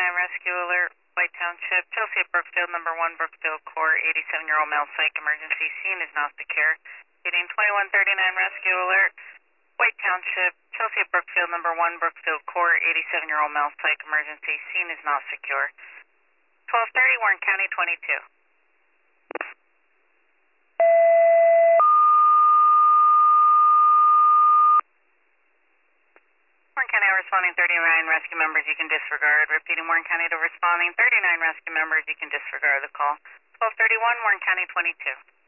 rescue alert, White Township, Chelsea at Brookfield, number 1, Brookfield Court, 87-year-old male psych emergency, scene is not secure. Getting 2139 rescue alert, White Township, Chelsea at Brookfield, number 1, Brookfield Court, 87-year-old male psych emergency, scene is not secure. 1230, Warren County, 22. Warren County responding 39 rescue members, you can disregard. Repeating Warren County to responding 39 rescue members, you can disregard the call. 1231, Warren County 22.